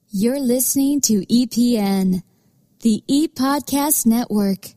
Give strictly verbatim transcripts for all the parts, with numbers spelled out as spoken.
You're listening to E P N, the E-Podcast Network.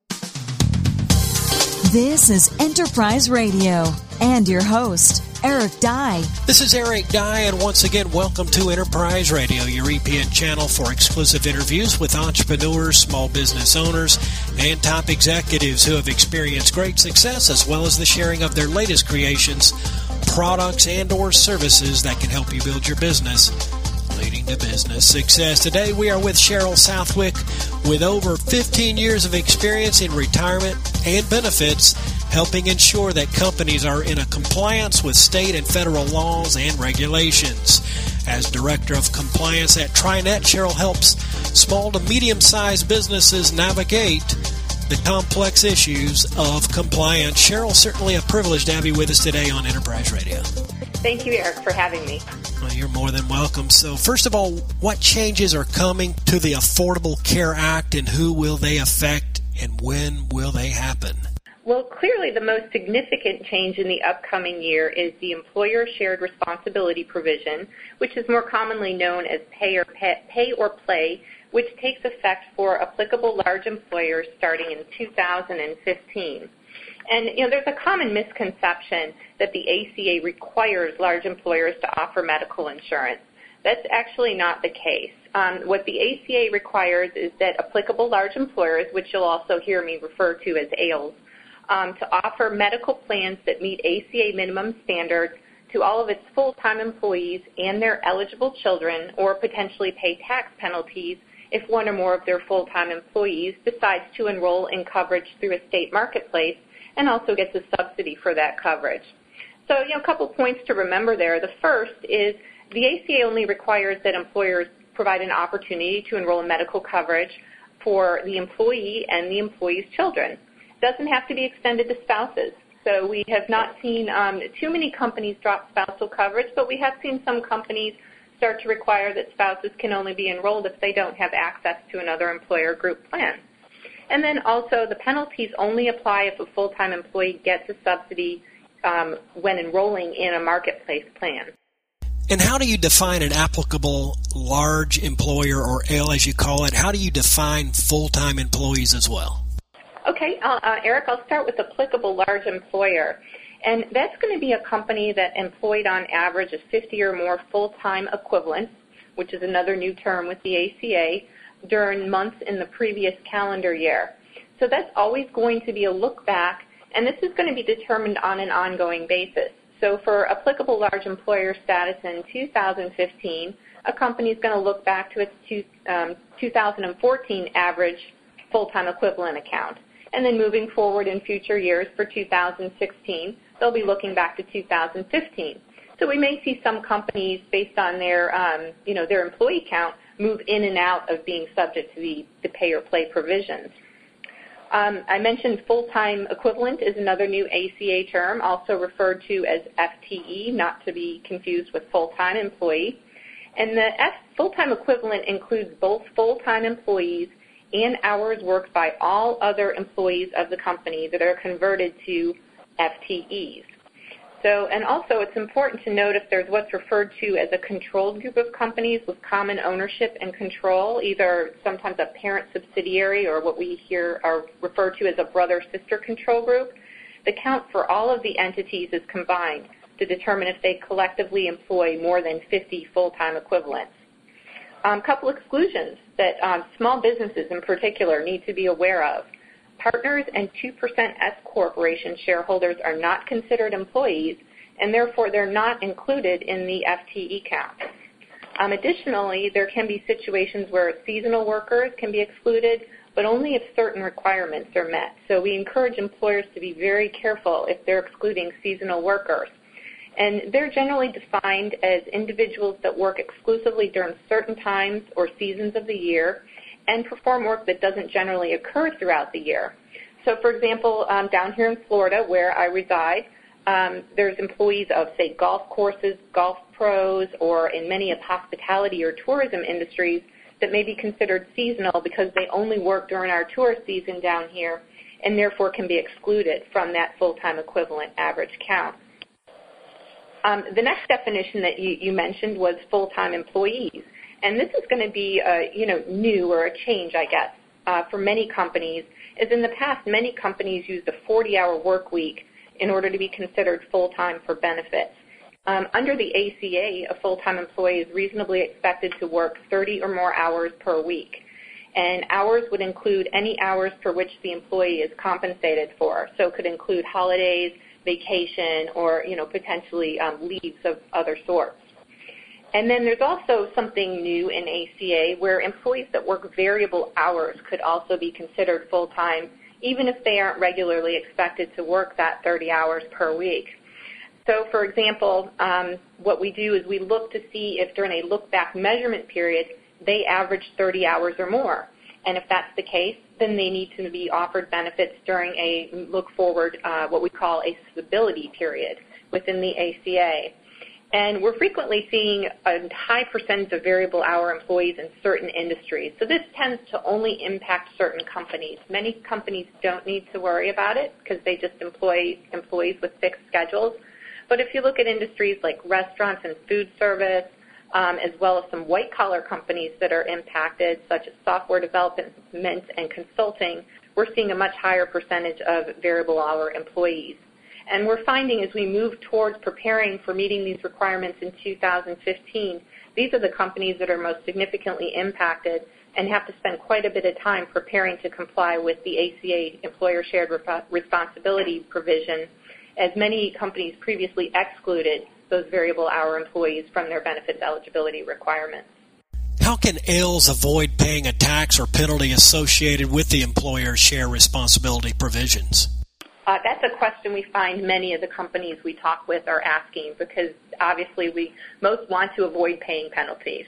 This is Enterprise Radio and your host, Eric Dye. This is Eric Dye, and once again, welcome to Enterprise Radio, your E P N channel for exclusive interviews with entrepreneurs, small business owners, and top executives who have experienced great success, as well as the sharing of their latest creations, products, and or services that can help you build your business, leading to business success. Today, we are with Cheryl Southwick with over fifteen years of experience in retirement and benefits, helping ensure that companies are in a compliance with state and federal laws and regulations. As Director of Compliance at TriNet, Cheryl helps small to medium-sized businesses navigate the complex issues of compliance. Cheryl, certainly a privilege to have you with us today on Enterprise Radio. Thank you, Eric, for having me. Well, you're more than welcome. So first of all, what changes are coming to the Affordable Care Act, and who will they affect, and when will they happen? Well, clearly the most significant change in the upcoming year is the employer shared responsibility provision, which is more commonly known as pay or, pay, pay or play, which takes effect for applicable large employers starting in two thousand fifteen. And, you know, there's a common misconception that the A C A requires large employers to offer medical insurance. That's actually not the case. Um, what the A C A requires is that applicable large employers, which you'll also hear me refer to as A L S, um, to offer medical plans that meet A C A minimum standards to all of its full-time employees and their eligible children, or potentially pay tax penalties if one or more of their full-time employees decides to enroll in coverage through a state marketplace and also gets a subsidy for that coverage. So, you know, a couple points to remember there. The first is the A C A only requires that employers provide an opportunity to enroll in medical coverage for the employee and the employee's children. It doesn't have to be extended to spouses. So we have not seen um, too many companies drop spousal coverage, but we have seen some companies start to require that spouses can only be enrolled if they don't have access to another employer group plan. And then also the penalties only apply if a full-time employee gets a subsidy um, when enrolling in a marketplace plan. And how do you define an applicable large employer, or A L as you call it? How do you define full-time employees as well? Okay, uh, uh, Eric, I'll start with applicable large employer. And that's going to be a company that employed on average of fifty or more full-time equivalents, which is another new term with the A C A, during months in the previous calendar year. So that's always going to be a look back, and this is going to be determined on an ongoing basis. So for applicable large employer status in two thousand fifteen, a company is going to look back to its two, um, two thousand fourteen average full-time equivalent account. And then moving forward in future years for two thousand sixteen, they'll be looking back to two thousand fifteen. So we may see some companies, based on their, um, you know, their employee count, move in and out of being subject to the, the pay or play provisions. Um, I mentioned full-time equivalent is another new A C A term, also referred to as F T E, not to be confused with full-time employee. And the F, full-time equivalent includes both full-time employees and hours worked by all other employees of the company that are converted to F T Es. So, and also it's important to note if there's what's referred to as a controlled group of companies with common ownership and control, either sometimes a parent subsidiary or what we here are referred to as a brother-sister control group, the count for all of the entities is combined to determine if they collectively employ more than fifty full-time equivalents. A um, couple exclusions that um, small businesses in particular need to be aware of. Partners and two percent S corporation shareholders are not considered employees, and therefore they're not included in the F T E count. Um, additionally, there can be situations where seasonal workers can be excluded, but only if certain requirements are met. So we encourage employers to be very careful if they're excluding seasonal workers. And they're generally defined as individuals that work exclusively during certain times or seasons of the year and perform work that doesn't generally occur throughout the year. So, for example, um, down here in Florida, where I reside, um, there's employees of, say, golf courses, golf pros, or in many of hospitality or tourism industries that may be considered seasonal because they only work during our tourist season down here and therefore can be excluded from that full-time equivalent average count. Um, the next definition that you, you mentioned was full-time employees. and this is going to be a, you know, new or a change, I guess, uh, for many companies, is in the past many companies used a forty-hour work week in order to be considered full-time for benefits. Um, under the A C A, a full-time employee is reasonably expected to work thirty or more hours per week. And hours would include any hours for which the employee is compensated for. So it could include holidays, vacation, or, you know, potentially um, leaves of other sorts. And then there's also something new in A C A where employees that work variable hours could also be considered full-time, even if they aren't regularly expected to work that thirty hours per week. So, for example, um, what we do is we look to see if during a look-back measurement period they average thirty hours or more. And if that's the case, then they need to be offered benefits during a look-forward, uh, what we call a stability period within the A C A. And we're frequently seeing a high percentage of variable hour employees in certain industries. So this tends to only impact certain companies. Many companies don't need to worry about it because they just employ employees with fixed schedules. But if you look at industries like restaurants and food service, um, as well as some white-collar companies that are impacted, such as software development and consulting, we're seeing a much higher percentage of variable hour employees. And we're finding as we move towards preparing for meeting these requirements in two thousand fifteen, these are the companies that are most significantly impacted and have to spend quite a bit of time preparing to comply with the A C A employer shared responsibility provision, as many companies previously excluded those variable hour employees from their benefits eligibility requirements. How can A L S avoid paying a tax or penalty associated with the employer share responsibility provisions? Uh, that's a question we find many of the companies we talk with are asking because obviously we most want to avoid paying penalties.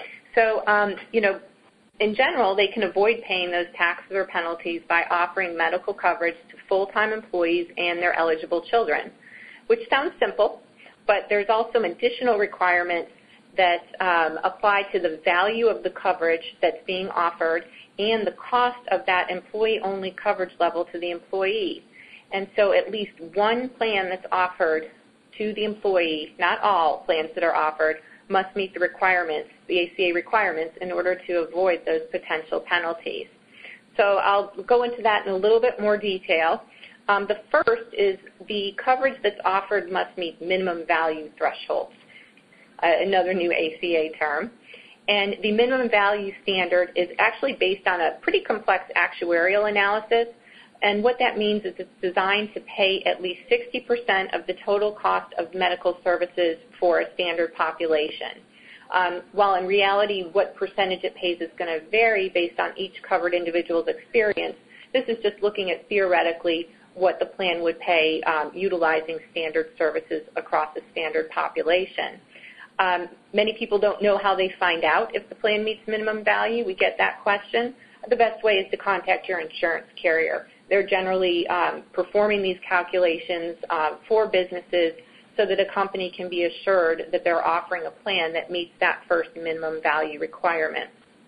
So, um, you know, in general, they can avoid paying those taxes or penalties by offering medical coverage to full-time employees and their eligible children, which sounds simple, but there's also additional requirements that um, apply to the value of the coverage that's being offered and the cost of that employee-only coverage level to the employee. And so at least one plan that's offered to the employee, not all plans that are offered, must meet the requirements, the A C A requirements, in order to avoid those potential penalties. So I'll go into that in a little bit more detail. Um, the first is the coverage that's offered must meet minimum value thresholds, uh, another new A C A term. And the minimum value standard is actually based on a pretty complex actuarial analysis. And what that means is it's designed to pay at least sixty percent of the total cost of medical services for a standard population. Um, while in reality, what percentage it pays is going to vary based on each covered individual's experience, this is just looking at theoretically what the plan would pay um, utilizing standard services across a standard population. Um, many people don't know how they find out if the plan meets minimum value. We get that question. The best way is to contact your insurance carrier. They're generally um, performing these calculations uh, for businesses so that a company can be assured that they're offering a plan that meets that first minimum value requirement.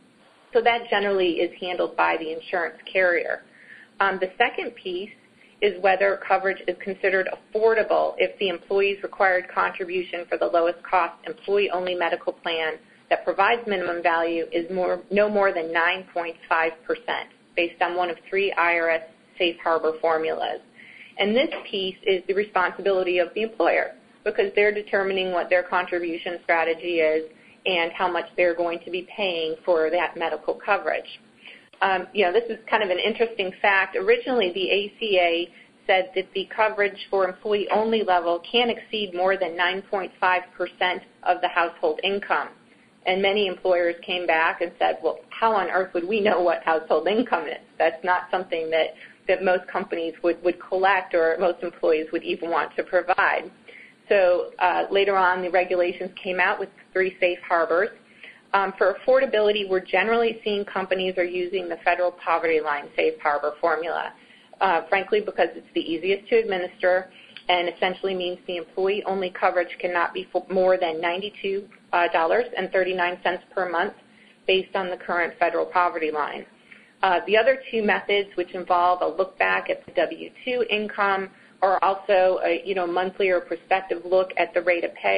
So that generally is handled by the insurance carrier. Um, the second piece is whether coverage is considered affordable if the employee's required contribution for the lowest cost employee-only medical plan that provides minimum value is more, no more than nine point five percent based on one of three I R S safe harbor formulas. And this piece is the responsibility of the employer because they're determining what their contribution strategy is and how much they're going to be paying for that medical coverage. Um, you know, this is kind of an interesting fact. Originally, the A C A said that the coverage for employee-only level can't exceed more than nine point five percent of the household income. And many employers came back and said, well, how on earth would we know what household income is? That's not something that that most companies would, would collect or most employees would even want to provide. So uh, later on, the regulations came out with three safe harbors. Um, for affordability, we're generally seeing companies are using the federal poverty line safe harbor formula, uh, frankly, because it's the easiest to administer and essentially means the employee-only coverage cannot be for more than ninety-two dollars and thirty-nine cents per month based on the current federal poverty line. Uh, the other two methods, which involve a look back at the W two income or also a you know, monthly or prospective look at the rate of pay,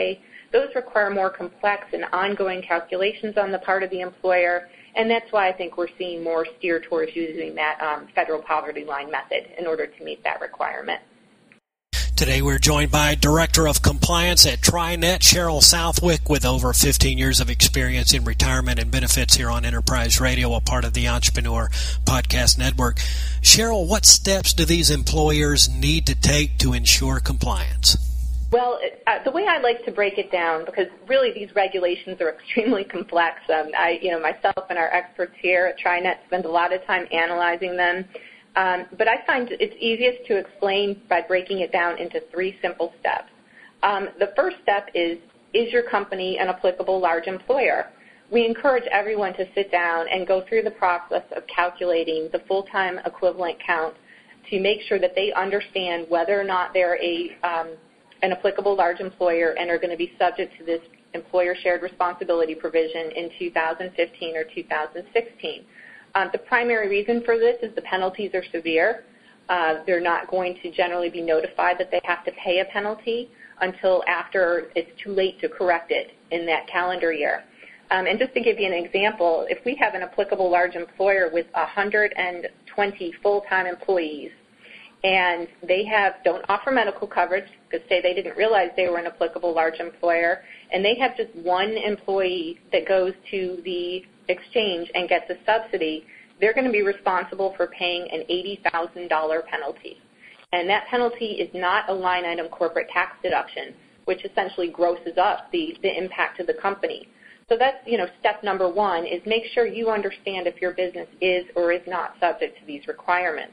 those require more complex and ongoing calculations on the part of the employer, and that's why I think we're seeing more steer towards using that um, federal poverty line method in order to meet that requirement. Today we're joined by Director of Compliance at TriNet, Cheryl Southwick, with over fifteen years of experience in retirement and benefits here on Enterprise Radio, a part of the Entrepreneur Podcast Network. Cheryl, what steps do these employers need to take to ensure compliance? Well, uh, the way I like to break it down, because really these regulations are extremely complex. Um, I, you know, myself and our experts here at TriNet spend a lot of time analyzing them. Um, but I find it's easiest to explain by breaking it down into three simple steps. Um, the first step is, is your company an applicable large employer? We encourage everyone to sit down and go through the process of calculating the full-time equivalent count to make sure that they understand whether or not they're a, um, an applicable large employer and are going to be subject to this employer shared responsibility provision in two thousand fifteen or two thousand sixteen. Um, the primary reason for this is the penalties are severe. Uh, they're not going to generally be notified that they have to pay a penalty until after it's too late to correct it in that calendar year. Um, and just to give you an example, if we have an applicable large employer with one hundred twenty full-time employees and they have don't offer medical coverage because say they didn't realize they were an applicable large employer, and they have just one employee that goes to the exchange and gets a subsidy, they're going to be responsible for paying an eighty thousand dollars penalty. And that penalty is not a line item corporate tax deduction, which essentially grosses up the, the impact to the company. So that's, you know, step number one is make sure you understand if your business is or is not subject to these requirements.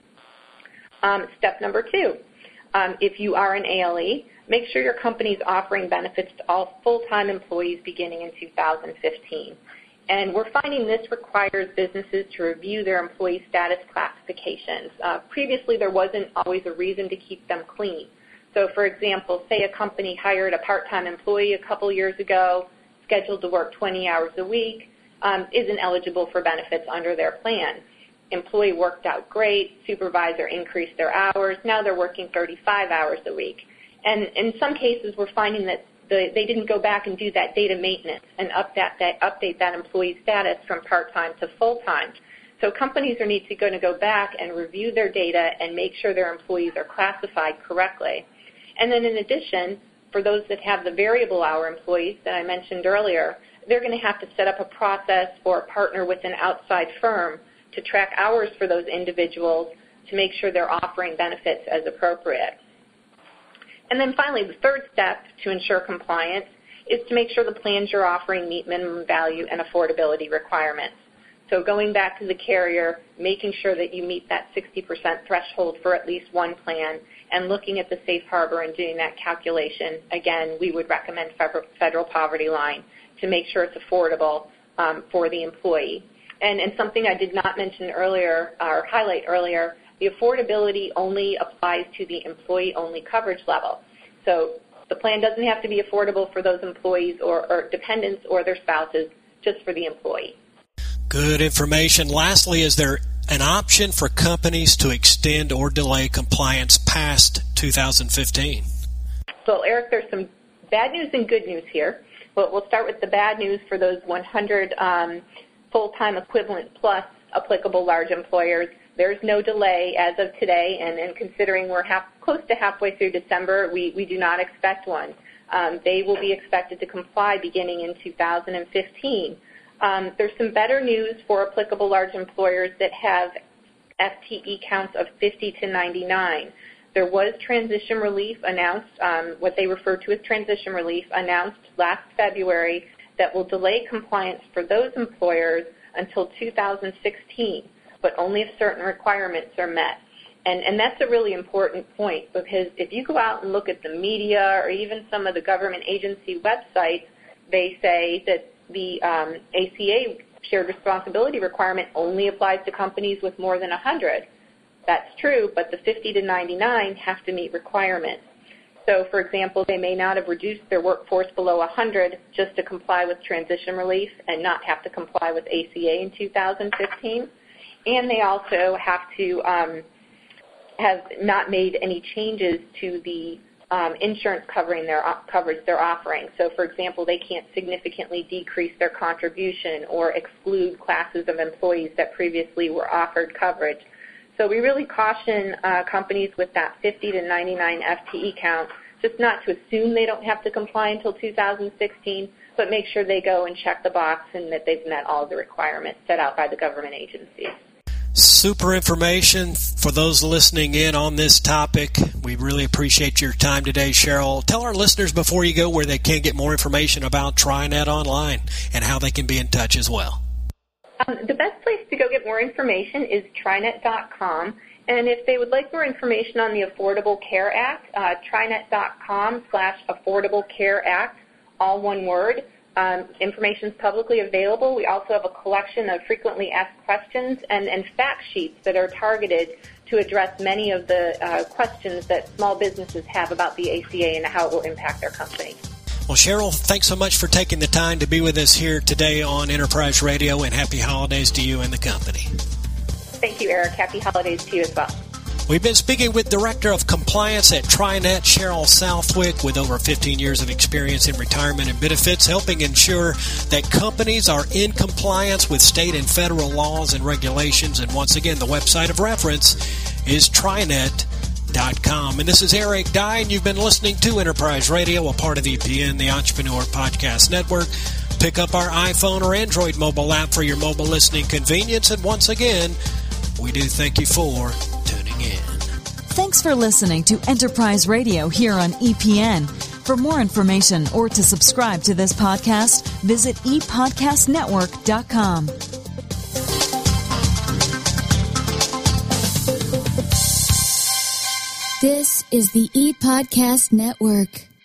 Um, step number two, um, if you are an A L E, make sure your company is offering benefits to all full-time employees beginning in two thousand fifteen. And we're finding this requires businesses to review their employee status classifications. Uh, previously, there wasn't always a reason to keep them clean. So, for example, say a company hired a part-time employee a couple years ago, scheduled to work twenty hours a week, um, isn't eligible for benefits under their plan. Employee worked out great, supervisor increased their hours, now they're working thirty-five hours a week. And in some cases, we're finding that The, they didn't go back and do that data maintenance and update that, update that employee status from part-time to full-time. So companies are need to going to go back and review their data and make sure their employees are classified correctly. And then in addition, for those that have the variable hour employees that I mentioned earlier, they're going to have to set up a process or partner with an outside firm to track hours for those individuals to make sure they're offering benefits as appropriate. And then finally, the third step to ensure compliance is to make sure the plans you're offering meet minimum value and affordability requirements. So going back to the carrier, making sure that you meet that sixty percent threshold for at least one plan, and looking at the safe harbor and doing that calculation. Again, we would recommend federal poverty line to make sure it's affordable um, for the employee. And, and something I did not mention earlier or highlight earlier, the affordability only applies to the employee-only coverage level. So the plan doesn't have to be affordable for those employees or, or dependents or their spouses, just for the employee. Good information. Lastly, is there an option for companies to extend or delay compliance past two thousand fifteen? So, Eric, there's some bad news and good news here. But we'll start with the bad news for those one hundred um, full-time equivalent plus applicable large employers. There's no delay as of today, and, and considering we're half, close to halfway through December, we, we do not expect one. Um, they will be expected to comply beginning in two thousand fifteen. Um, there's some better news for applicable large employers that have F T E counts of fifty to ninety-nine. There was transition relief announced, um, what they refer to as transition relief, announced last February that will delay compliance for those employers until two thousand sixteen. But only if certain requirements are met. And, and that's a really important point, because if you go out and look at the media or even some of the government agency websites, they say that the um, A C A shared responsibility requirement only applies to companies with more than one hundred. That's true, but the fifty to ninety-nine have to meet requirements. So, for example, they may not have reduced their workforce below one hundred just to comply with transition relief and not have to comply with A C A in two thousand fifteen. And they also have to um, have not made any changes to the um, insurance covering their uh, coverage they're offering. So, for example, they can't significantly decrease their contribution or exclude classes of employees that previously were offered coverage. So we really caution uh, companies with that fifty to ninety-nine F T E count just not to assume they don't have to comply until two thousand sixteen, but make sure they go and check the box and that they've met all the requirements set out by the government agencies. Super information for those listening in on this topic. We really appreciate your time today, Cheryl. Tell our listeners before you go where they can get more information about TriNet Online and how they can be in touch as well. Um, the best place to go get more information is trinet dot com. And if they would like more information on the Affordable Care Act, uh, trinet dot com slash Affordable Care Act, all one word. Um, information is publicly available. We also have a collection of frequently asked questions and, and fact sheets that are targeted to address many of the uh, questions that small businesses have about the A C A and how it will impact their company. Well, Cheryl, thanks so much for taking the time to be with us here today on Enterprise Radio, and happy holidays to you and the company. Thank you, Eric. Happy holidays to you as well. We've been speaking with Director of Compliance at TriNet, Cheryl Southwick, with over fifteen years of experience in retirement and benefits, helping ensure that companies are in compliance with state and federal laws and regulations. And once again, the website of reference is trinet dot com. And this is Eric Dye, and you've been listening to Enterprise Radio, a part of E P N, the Entrepreneur Podcast Network. Pick up our iPhone or Android mobile app for your mobile listening convenience. And once again, we do thank you for tuning in. Thanks for listening to Enterprise Radio here on E P N. For more information or to subscribe to this podcast, visit e podcast network dot com. This is the E Podcast Network.